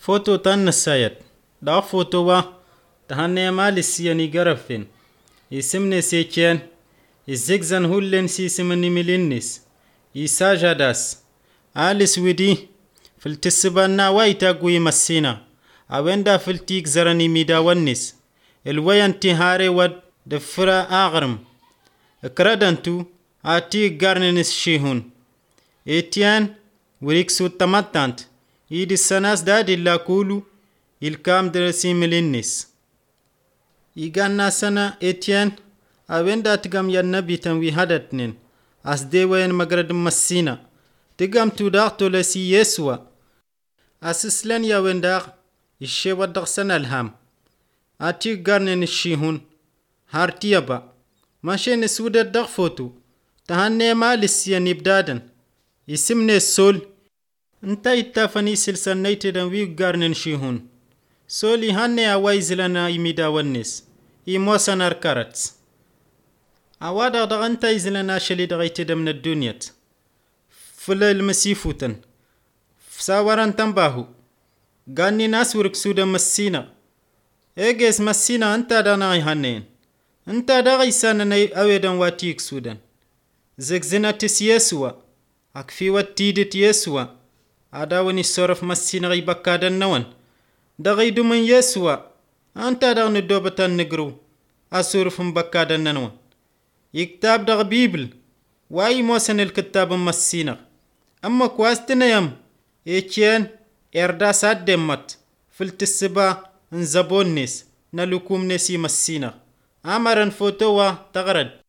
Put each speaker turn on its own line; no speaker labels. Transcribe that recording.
فوتو تان السايد دا فوتو وا تهني مالسياني غرفين يسمني سيكين يزيكزن هولن سيسمني ملينيس يساجا داس آلس ودي فلتسبانا وايتاقوي مسينا أويندا فلتيك زراني ميدا ونس الوين تهاري ود دفرا آغرم اكرادانتو آتيك غارننس شيهون إتيان وريكسو تماتانت يدي السناس دادي لا كولو الكام درسي ملينيس يغانا سنة إتيان أويندا تغام ينبي تنوي هادتنين أسدي وين مغرد مسينا تغام توداغتو لسي يسوى أسسلن يا وينداغ الشي ودغ سنة الهام آتيك غارنن الشيهون هارتيابا ماشي نسودة دغ فوتو تهاني مالسيا نبدادن يسمني السول انتا يتافني سلسل نيتدن ويق غارنن شيهون سولي هاني أوايز لنا يميدا ونس يموسن أركارت أوادا دغ انتا يزلنا شلي دغيتد من الدنيا فلا المسيفوتن فساوران تنباهو غاني ناس وركسودا مسينا ايجيس مسينا انتا دانا يهانين انتا دغي سانني اويدن واتيك سودان زكزنا تسيسوا اكفي واتيدت يسوا عداوني الصرف مسينا غي بكادن نوان دغي دومن يسوا انتا دغ ندوبتان نقرو اصرف مبكادن نوان يكتاب دغ بيبل واي موسن الكتاب مسينا اما كواستنا يم ايكيان ارداسات دمت فلتسبا نزبونيس نلوكم نسي مسينا امرن فوتوا تغرد